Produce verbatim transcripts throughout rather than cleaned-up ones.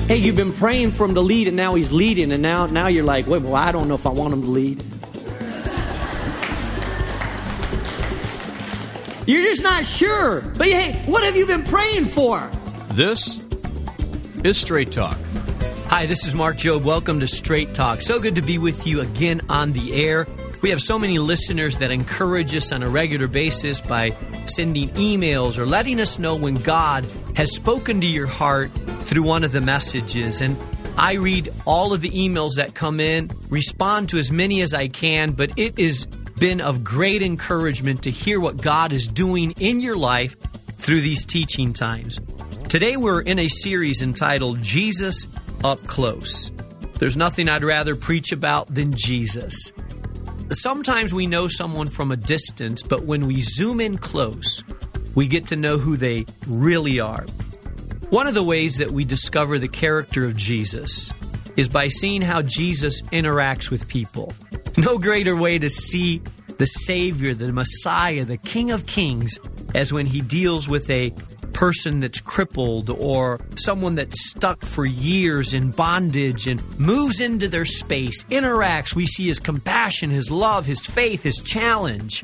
Hey, you've been praying for him to lead, and now he's leading, and now, now you're like, wait, well, I don't know if I want him to lead. You're just not sure. But hey, what have you been praying for? This is Straight Talk. Hi, this is Mark Jobe. Welcome to Straight Talk. So good to be with you again on the air. We have so many listeners that encourage us on a regular basis by sending emails or letting us know when God has spoken to your heart through one of the messages. And I read all of the emails that come in, respond to as many as I can, but it has been of great encouragement to hear what God is doing in your life through these teaching times. Today we're in a series entitled Jesus Up Close. There's nothing I'd rather preach about than Jesus. Sometimes we know someone from a distance, but when we zoom in close, we get to know who they really are. One of the ways that we discover the character of Jesus is by seeing how Jesus interacts with people. No greater way to see the Savior, the Messiah, the King of Kings, as when he deals with a person that's crippled or someone that's stuck for years in bondage and moves into their space, interacts. We see his compassion, his love, his faith, his challenge.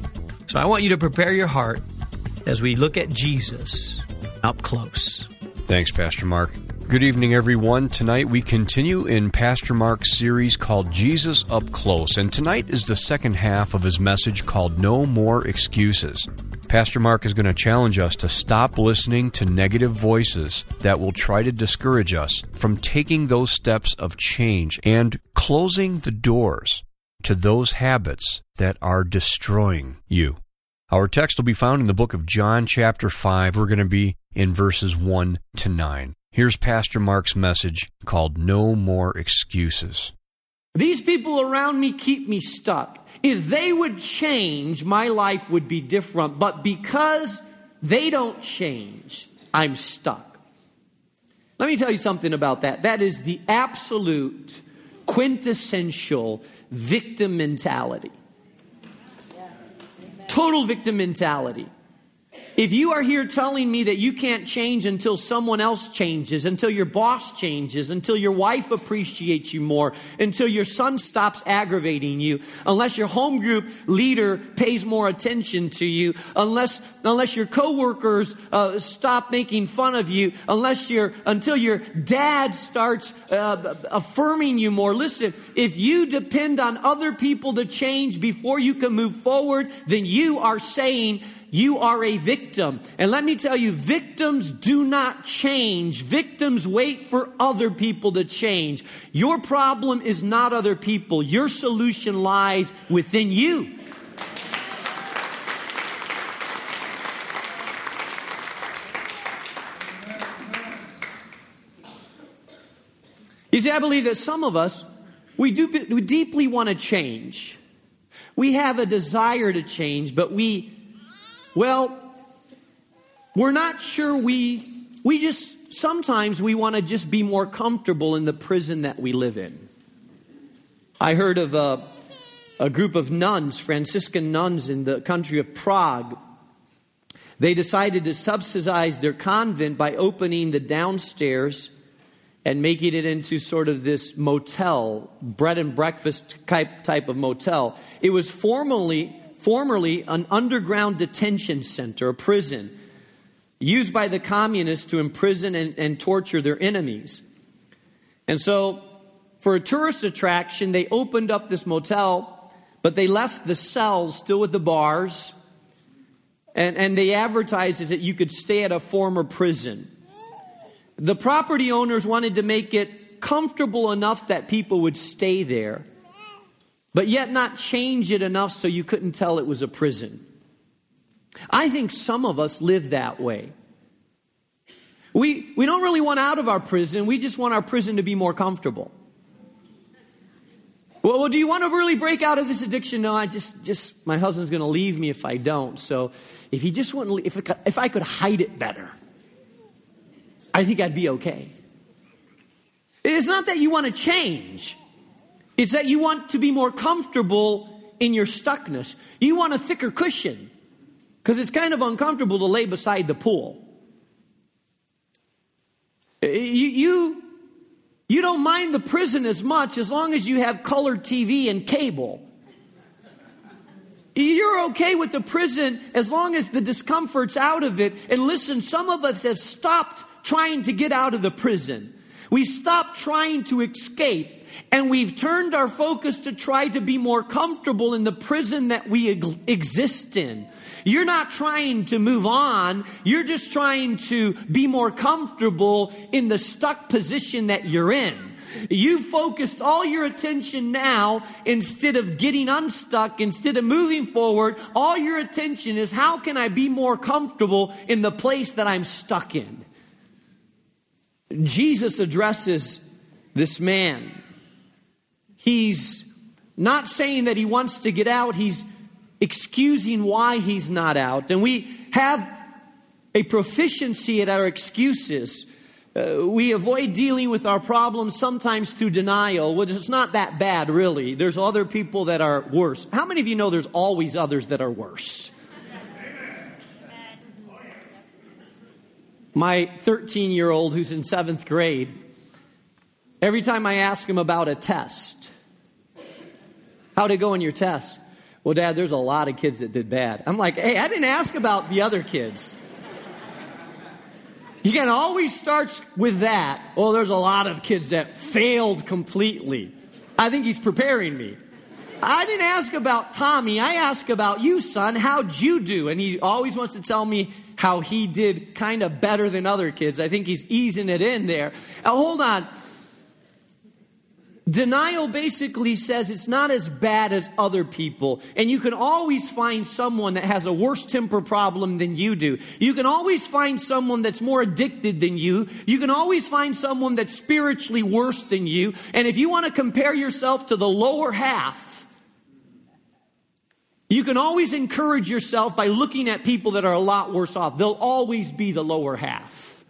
So I want you to prepare your heart as we look at Jesus up close. Thanks, Pastor Mark. Good evening, everyone. Tonight we continue in Pastor Mark's series called Jesus Up Close, and tonight is the second half of his message called No More Excuses. Pastor Mark is going to challenge us to stop listening to negative voices that will try to discourage us from taking those steps of change and closing the doors to those habits that are destroying you. Our text will be found in the book of John, chapter five. We're going to be in verses one to nine. Here's Pastor Mark's message called No More Excuses. These people around me keep me stuck. If they would change, my life would be different. But because they don't change, I'm stuck. Let me tell you something about that. That is the absolute quintessential victim mentality. Total victim mentality. If you are here telling me that you can't change until someone else changes, until your boss changes, until your wife appreciates you more, until your son stops aggravating you, unless your home group leader pays more attention to you, unless unless your coworkers uh, stop making fun of you, unless your until your dad starts uh, affirming you more. Listen, if you depend on other people to change before you can move forward, then you are saying you are a victim. And let me tell you, victims do not change. Victims wait for other people to change. Your problem is not other people. Your solution lies within you. You see, I believe that some of us, we do we deeply want to change. We have a desire to change, but we Well, we're not sure we, we just, sometimes we want to just be more comfortable in the prison that we live in. I heard of a, a group of nuns, Franciscan nuns in the country of Prague. They decided to subsidize their convent by opening the downstairs and making it into sort of this motel, bread and breakfast type, type of motel. It was formerly Formerly an underground detention center, a prison, used by the communists to imprison and, and torture their enemies. And so, for a tourist attraction, they opened up this motel, but they left the cells still with the bars, and, and they advertised that you could stay at a former prison. The property owners wanted to make it comfortable enough that people would stay there, but yet not change it enough so you couldn't tell it was a prison. I think some of us live that way. We, we don't really want out of our prison. We just want our prison to be more comfortable. Well, well do you want to really break out of this addiction? No, I just, just my husband's going to leave me if I don't. So if he just wouldn't, if, it, if I could hide it better, I think I'd be okay. It's not that you want to change. It's that you want to be more comfortable in your stuckness. You want a thicker cushion because it's kind of uncomfortable to lay beside the pool. You, you, You don't mind the prison as much as long as you have colored T V and cable. You're okay with the prison as long as the discomfort's out of it. And listen, some of us have stopped trying to get out of the prison. We stopped trying to escape. And we've turned our focus to try to be more comfortable in the prison that we exist in. You're not trying to move on. You're just trying to be more comfortable in the stuck position that you're in. You focused all your attention now, instead of getting unstuck, instead of moving forward, all your attention is, how can I be more comfortable in the place that I'm stuck in? Jesus addresses this man. He's not saying that he wants to get out. He's excusing why he's not out. And we have a proficiency at our excuses. Uh, we avoid dealing with our problems sometimes through denial, which is not that bad, really. There's other people that are worse. How many of you know there's always others that are worse? My thirteen-year-old who's in seventh grade, every time I ask him about a test, how'd it go in your test? Well, Dad, there's a lot of kids that did bad. I'm like, hey, I didn't ask about the other kids. You can always start with that. Well, there's a lot of kids that failed completely. I think he's preparing me. I didn't ask about Tommy. I asked about you, son. How'd you do? And he always wants to tell me how he did kind of better than other kids. I think he's easing it in there. Now, hold on. Denial basically says it's not as bad as other people. And you can always find someone that has a worse temper problem than you do. You can always find someone that's more addicted than you. You can always find someone that's spiritually worse than you. And if you want to compare yourself to the lower half, you can always encourage yourself by looking at people that are a lot worse off. They'll always be the lower half.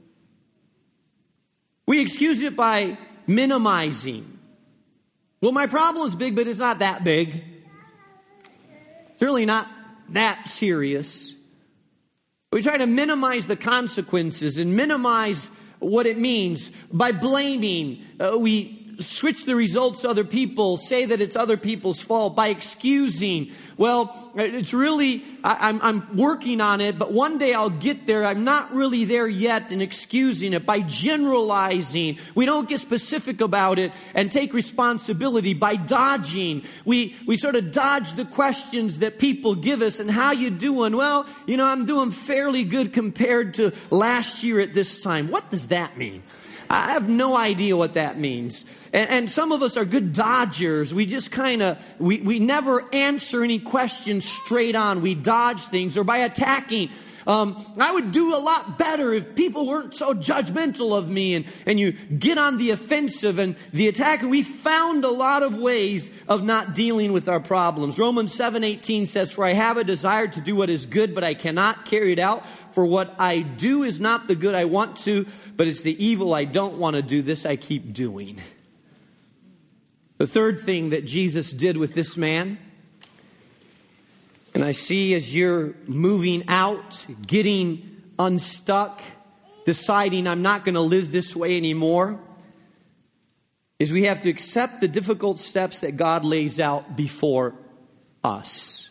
We excuse it by minimizing. Well, my problem's big, but it's not that big. It's really not that serious. We try to minimize the consequences and minimize what it means by blaming. Uh, we switch the results to other people, say that it's other people's fault, by excusing. Well, it's really, I, I'm, I'm working on it, but one day I'll get there. I'm not really there yet, and excusing it by generalizing. We don't get specific about it and take responsibility by dodging. We, we sort of dodge the questions that people give us. And how you doing? Well, you know, I'm doing fairly good compared to last year at this time. What does that mean? I have no idea what that means. And, and some of us are good dodgers. We just kind of, we, we never answer any questions straight on. We dodge things, or by attacking. Um, I would do a lot better if people weren't so judgmental of me. And, and you get on the offensive and the attack. And we found a lot of ways of not dealing with our problems. Romans seven eighteen says, "For I have a desire to do what is good, but I cannot carry it out. For what I do is not the good I want to, but it's the evil I don't want to do. This I keep doing." The third thing that Jesus did with this man, and I see as you're moving out, getting unstuck, deciding I'm not going to live this way anymore, is we have to accept the difficult steps that God lays out before us.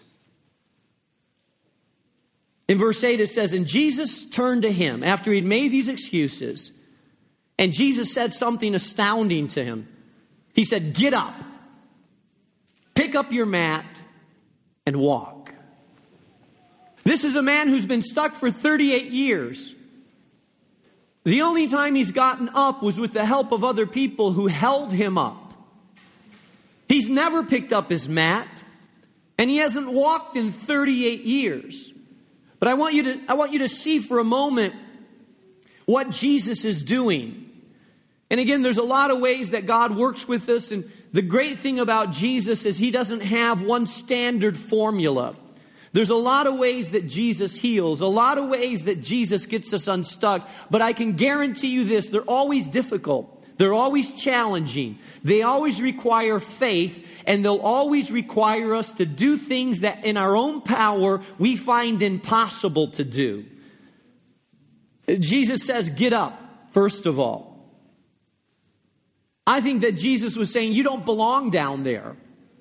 In verse eight it says, "And Jesus turned to him," after he'd made these excuses, and Jesus said something astounding to him. He said, "Get up, pick up your mat, and walk." This is a man who's been stuck for thirty-eight years. The only time he's gotten up was with the help of other people who held him up. He's never picked up his mat, and he hasn't walked in thirty-eight years. But I want you to, I want you to see for a moment what Jesus is doing. And again, there's a lot of ways that God works with us. And the great thing about Jesus is he doesn't have one standard formula. There's a lot of ways that Jesus heals, a lot of ways that Jesus gets us unstuck. But I can guarantee you this, they're always difficult. They're always challenging. They always require faith, and they'll always require us to do things that in our own power we find impossible to do. Jesus says, get up, first of all. I think that Jesus was saying, you don't belong down there.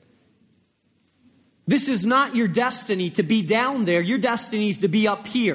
This is not your destiny to be down there. Your destiny is to be up here.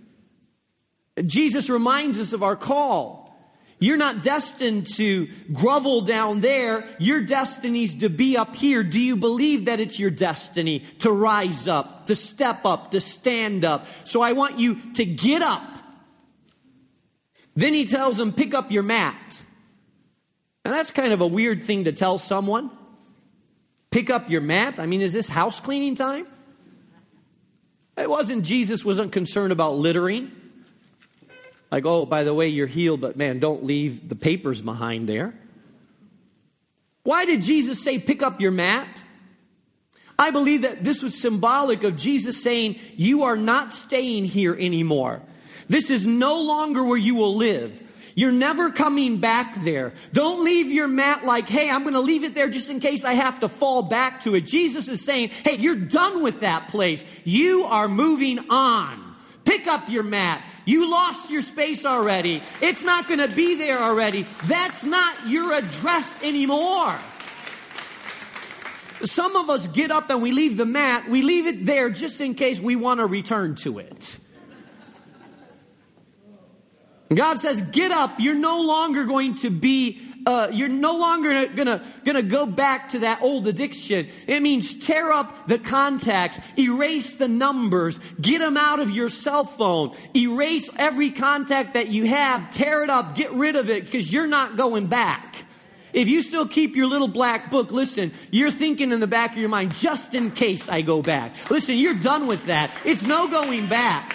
Jesus reminds us of our call. You're not destined to grovel down there. Your destiny is to be up here. Do you believe that it's your destiny to rise up, to step up, to stand up? So I want you to get up. Then he tells them, pick up your mat. And that's kind of a weird thing to tell someone. Pick up your mat. I mean, is this house cleaning time? It wasn't, Jesus wasn't concerned about littering. Like, oh, by the way, you're healed, but man, don't leave the papers behind there. Why did Jesus say, pick up your mat? I believe that this was symbolic of Jesus saying, you are not staying here anymore. This is no longer where you will live. You're never coming back there. Don't leave your mat like, hey, I'm going to leave it there just in case I have to fall back to it. Jesus is saying, hey, you're done with that place. You are moving on. Pick up your mat. You lost your space already. It's not going to be there already. That's not your address anymore. Some of us get up and we leave the mat. We leave it there just in case we want to return to it. God says, get up. You're no longer going to be, uh, you're no longer gonna, gonna go back to that old addiction. It means tear up the contacts, erase the numbers, get them out of your cell phone, erase every contact that you have, tear it up, get rid of it, because you're not going back. If you still keep your little black book, listen, you're thinking in the back of your mind, just in case I go back. Listen, you're done with that. It's no going back.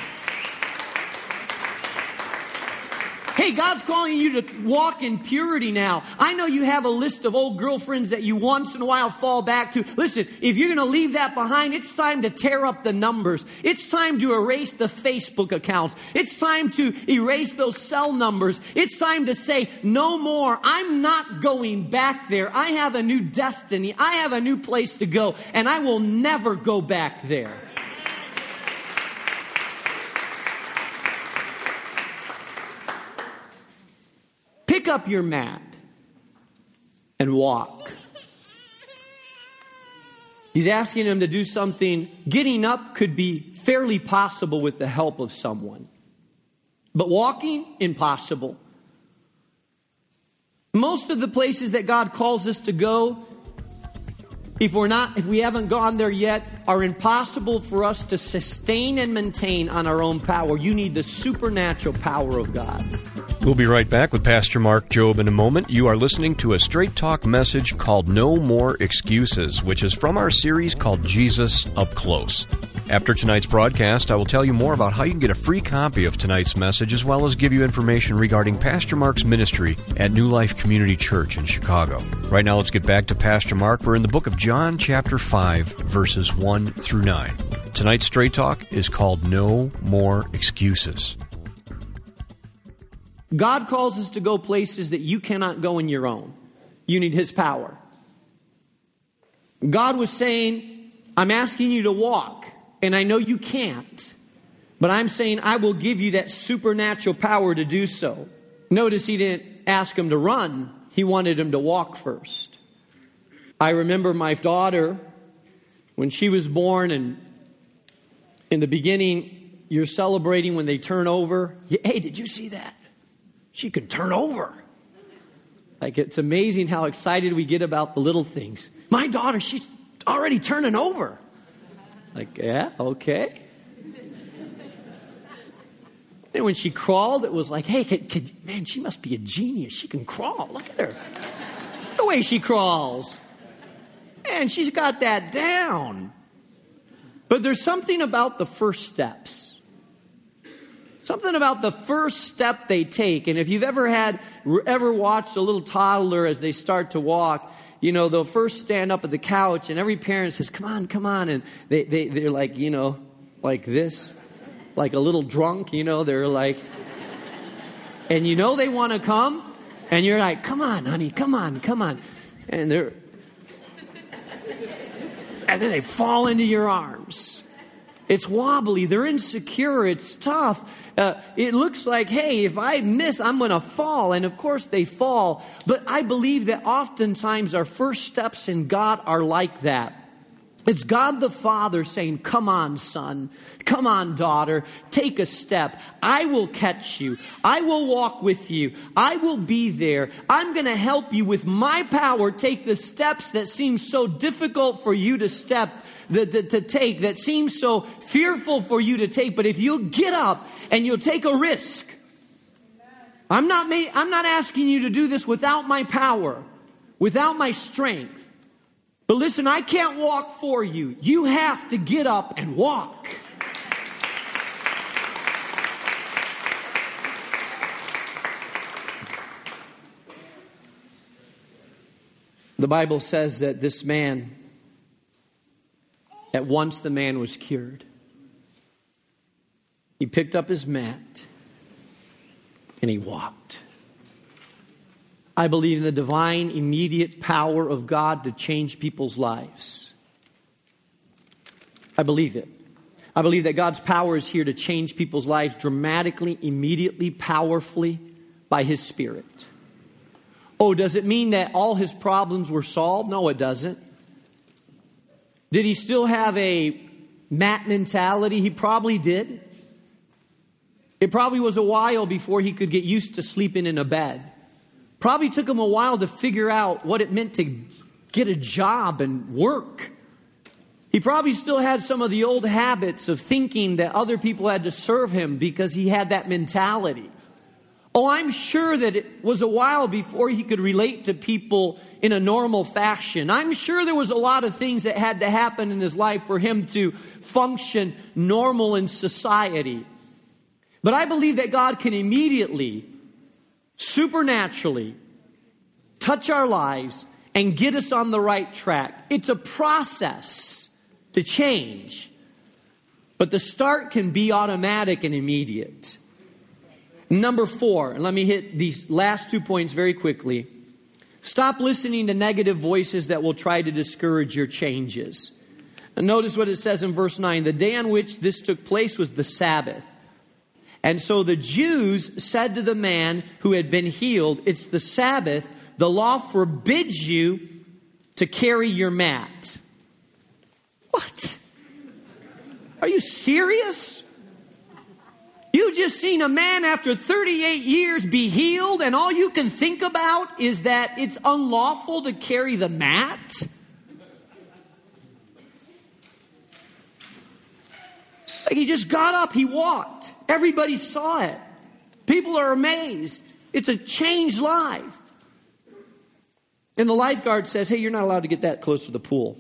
Hey, God's calling you to walk in purity now. I know you have a list of old girlfriends that you once in a while fall back to. Listen, if you're going to leave that behind, it's time to tear up the numbers. It's time to erase the Facebook accounts. It's time to erase those cell numbers. It's time to say, no more. I'm not going back there. I have a new destiny. I have a new place to go, and I will never go back there. Pick up your mat and walk. He's asking him to do something. Getting up could be fairly possible with the help of someone. But walking, impossible. Most of the places that God calls us to go, if we're not, if we haven't gone there yet, are impossible for us to sustain and maintain on our own power. You need the supernatural power of God. We'll be right back with Pastor Mark Jobe in a moment. You are listening to a Straight Talk message called No More Excuses, which is from our series called Jesus Up Close. After tonight's broadcast, I will tell you more about how you can get a free copy of tonight's message, as well as give you information regarding Pastor Mark's ministry at New Life Community Church in Chicago. Right now, let's get back to Pastor Mark. We're in the book of John, chapter five, verses one through nine. Tonight's Straight Talk is called No More Excuses. God calls us to go places that you cannot go in your own. You need His power. God was saying, I'm asking you to walk, and I know you can't, but I'm saying I will give you that supernatural power to do so. Notice He didn't ask him to run. He wanted him to walk first. I remember my daughter, when she was born, and in the beginning, you're celebrating when they turn over. Hey, did you see that? She can turn over. Like, it's amazing how excited we get about the little things. My daughter, she's already turning over. Like, yeah, okay. And when she crawled, it was like, hey, could, could, man, she must be a genius. She can crawl. Look at her. The way she crawls. Man, she's got that down. But there's something about the first steps. Something about the first step they take. And if you've ever had, ever watched a little toddler as they start to walk, you know, they'll first stand up at the couch and every parent says, come on, come on. And they, they, they're like, you know, like this, like a little drunk, you know, they're like, and you know they want to come. And you're like, come on, honey, come on, come on. And they're, and then they fall into your arms. It's wobbly. They're insecure. It's tough. Uh, it looks like, hey, if I miss, I'm going to fall. And of course they fall. But I believe that oftentimes our first steps in God are like that. It's God the Father saying, come on, son. Come on, daughter. Take a step. I will catch you. I will walk with you. I will be there. I'm going to help you with my power. Take the steps that seem so difficult for you to step, the, the, to take, that seem so fearful for you to take. But if you'll get up and you'll take a risk, I'm not, ma- I'm not asking you to do this without my power, without my strength. But listen, I can't walk for you. You have to get up and walk. The Bible says that this man, at once the man was cured. He picked up his mat and he walked. I believe in the divine, immediate power of God to change people's lives. I believe it. I believe that God's power is here to change people's lives dramatically, immediately, powerfully by His Spirit. Oh, does it mean that all his problems were solved? No, it doesn't. Did he still have a mat mentality? He probably did. It probably was a while before he could get used to sleeping in a bed. Probably took him a while to figure out what it meant to get a job and work. He probably still had some of the old habits of thinking that other people had to serve him because he had that mentality. Oh, I'm sure that it was a while before he could relate to people in a normal fashion. I'm sure there was a lot of things that had to happen in his life for him to function normal in society. But I believe that God can immediately, supernaturally, touch our lives and get us on the right track. It's a process to change, but the start can be automatic and immediate. Number four, and let me hit these last two points very quickly. Stop listening to negative voices that will try to discourage your changes. And notice what it says in verse nine. The day on which this took place was the Sabbath. And so the Jews said to the man who had been healed, it's the Sabbath. The law forbids you to carry your mat. What? Are you serious? You just seen a man after thirty-eight years be healed, and all you can think about is that it's unlawful to carry the mat? Like he just got up, he walked. Everybody saw it. People are amazed. It's a changed life. And the lifeguard says, hey, you're not allowed to get that close to the pool.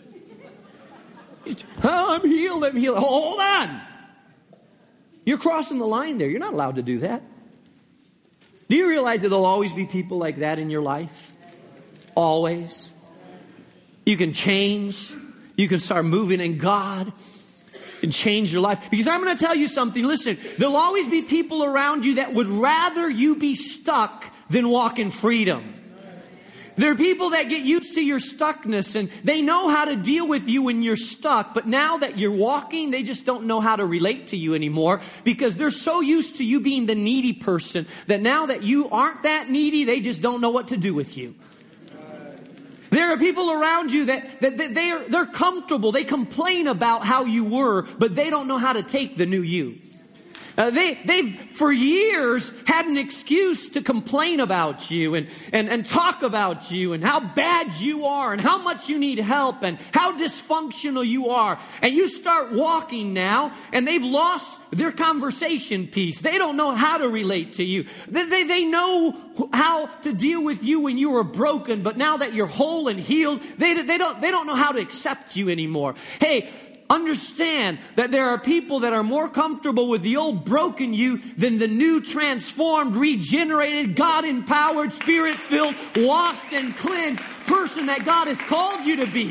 Oh, I'm healed, I'm healed. Hold on. You're crossing the line there. You're not allowed to do that. Do you realize that there'll always be people like that in your life? Always. You can change. You can start moving in God and change your life. Because I'm going to tell you something. Listen, there'll always be people around you that would rather you be stuck than walk in freedom. There are people that get used to your stuckness and they know how to deal with you when you're stuck. But now that you're walking, they just don't know how to relate to you anymore because they're so used to you being the needy person that now that you aren't that needy, they just don't know what to do with you. There are people around you that, that, that they are, they're comfortable. They complain about how you were, but they don't know how to take the new you. Uh, they, they've, for years, had an excuse to complain about you and, and, and talk about you and how bad you are and how much you need help and how dysfunctional you are. And you start walking now and they've lost their conversation piece. They don't know how to relate to you. They, they, they know how to deal with you when you were broken, but now that you're whole and healed, they, they, don't, they don't know how to accept you anymore. Hey, understand that there are people that are more comfortable with the old broken you than the new, transformed, regenerated, God-empowered, Spirit-filled, washed and cleansed person that God has called you to be.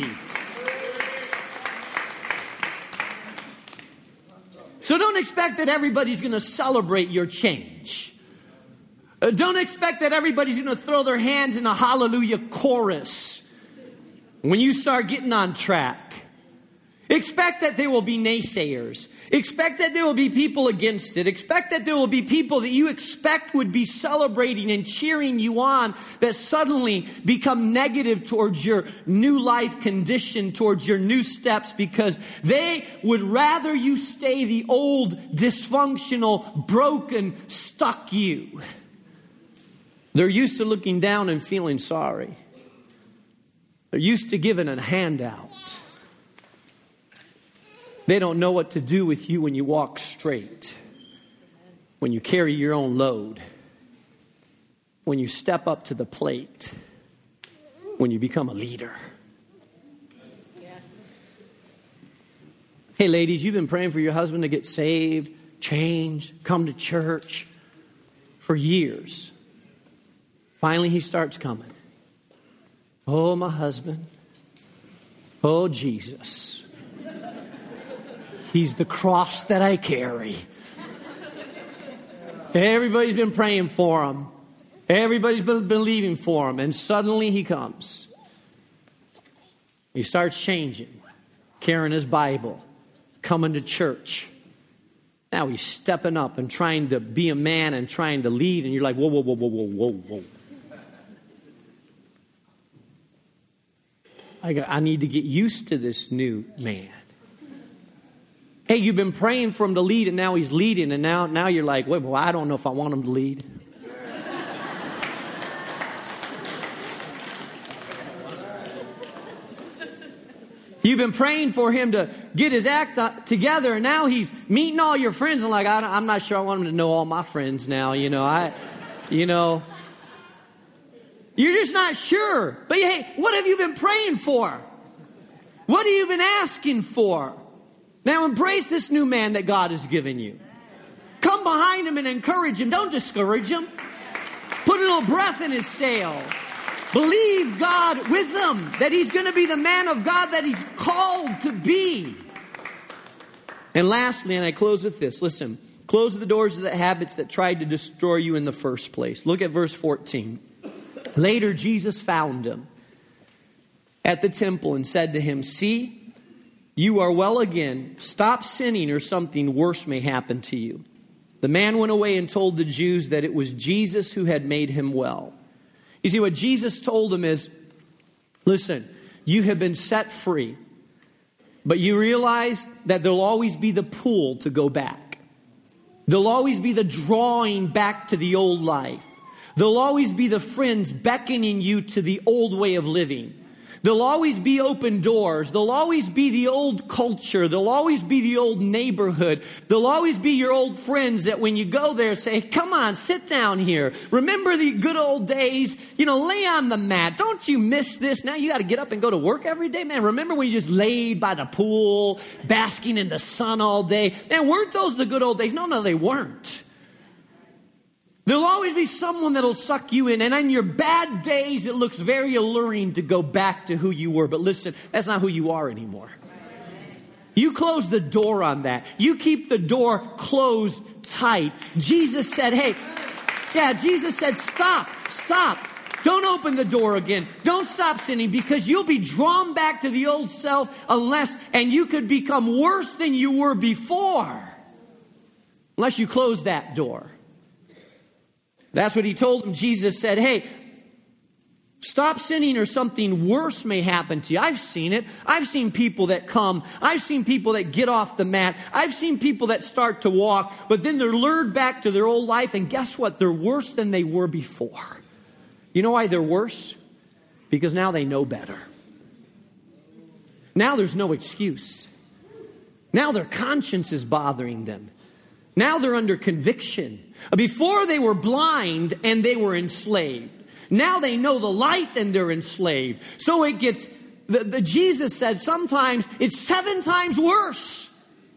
So don't expect that everybody's going to celebrate your change. Uh, don't expect that everybody's going to throw their hands in a hallelujah chorus when you start getting on track. Expect that there will be naysayers. Expect that there will be people against it. Expect that there will be people that you expect would be celebrating and cheering you on that suddenly become negative towards your new life condition, towards your new steps, because they would rather you stay the old, dysfunctional, broken, stuck you. They're used to looking down and feeling sorry. They're used to giving a handout. They don't know what to do with you when you walk straight, when you carry your own load, when you step up to the plate, when you become a leader. Hey, ladies, you've been praying for your husband to get saved, change, come to church for years. Finally, he starts coming. Oh, my husband. Oh, Jesus. He's the cross that I carry. Everybody's been praying for him. Everybody's been believing for him. And suddenly he comes. He starts changing. Carrying his Bible. Coming to church. Now he's stepping up and trying to be a man and trying to lead. And you're like, whoa, whoa, whoa, whoa, whoa, whoa, whoa. I, got, I need to get used to this new man. Hey, you've been praying for him to lead, and now he's leading, and now, now you're like, wait, well, I don't know if I want him to lead. You've been praying for him to get his act together, and now he's meeting all your friends, and like, I, I'm not sure I want him to know all my friends now, you know, I, you know. You're just not sure. But hey, what have you been praying for? What have you been asking for? Now embrace this new man that God has given you. Come behind him and encourage him. Don't discourage him. Put a little breath in his sail. Believe God with him that he's going to be the man of God that he's called to be. And lastly, and I close with this. Listen, close the doors of the habits that tried to destroy you in the first place. Look at verse fourteen. Later, Jesus found him at the temple and said to him, "See, you are well again. Stop sinning or something worse may happen to you." The man went away and told the Jews that it was Jesus who had made him well. You see, what Jesus told him is, listen, you have been set free, but you realize that there'll always be the pull to go back. There'll always be the drawing back to the old life. There'll always be the friends beckoning you to the old way of living. There'll always be open doors. There'll always be the old culture. There'll always be the old neighborhood. There'll always be your old friends that when you go there say, come on, sit down here. Remember the good old days. You know, lay on the mat. Don't you miss this? Now you got to get up and go to work every day. Man, remember when you just laid by the pool, basking in the sun all day? Man, weren't those the good old days? No, no, they weren't. There'll always be someone that'll suck you in. And on your bad days, it looks very alluring to go back to who you were. But listen, that's not who you are anymore. You close the door on that. You keep the door closed tight. Jesus said, hey, yeah, Jesus said, stop, stop. Don't open the door again. Don't stop sinning, because you'll be drawn back to the old self unless, and you could become worse than you were before unless you close that door. That's what he told him. Jesus said, hey, stop sinning or something worse may happen to you. I've seen it. I've seen people that come. I've seen people that get off the mat. I've seen people that start to walk, but then they're lured back to their old life. And guess what? They're worse than they were before. You know why they're worse? Because now they know better. Now there's no excuse. Now their conscience is bothering them. Now they're under conviction. Before they were blind and they were enslaved. Now they know the light and they're enslaved. So it gets, the, the Jesus said sometimes it's seven times worse.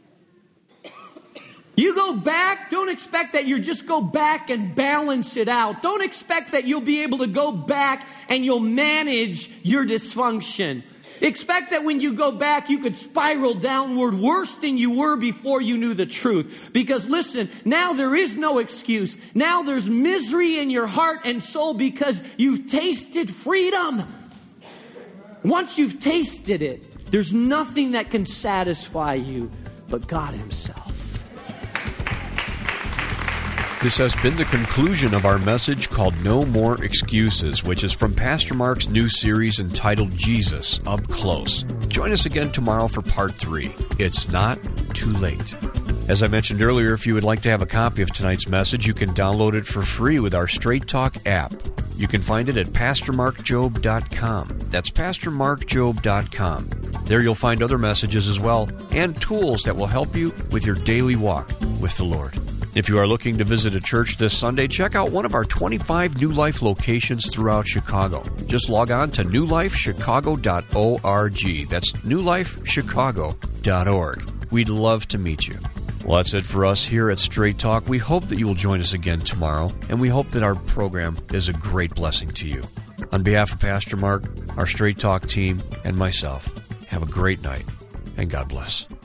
You go back, don't expect that you just go back and balance it out. Don't expect that you'll be able to go back and you'll manage your dysfunction. Expect that when you go back, you could spiral downward worse than you were before you knew the truth. Because listen, now there is no excuse. Now there's misery in your heart and soul because you've tasted freedom. Once you've tasted it, There's nothing that can satisfy you but God Himself. This has been the conclusion of our message called No More Excuses, which is from Pastor Mark's new series entitled Jesus Up Close. Join us again tomorrow for part three. It's not too late. As I mentioned earlier, if you would like to have a copy of tonight's message, you can download it for free with our Straight Talk app. You can find it at pastor mark job dot com. That's pastor mark job dot com. There you'll find other messages as well, and tools that will help you with your daily walk with the Lord. If you are looking to visit a church this Sunday, check out one of our twenty-five New Life locations throughout Chicago. Just log on to new life chicago dot org. That's new life chicago dot org. We'd love to meet you. Well, that's it for us here at Straight Talk. We hope that you will join us again tomorrow, and we hope that our program is a great blessing to you. On behalf of Pastor Mark, our Straight Talk team, and myself, have a great night, and God bless.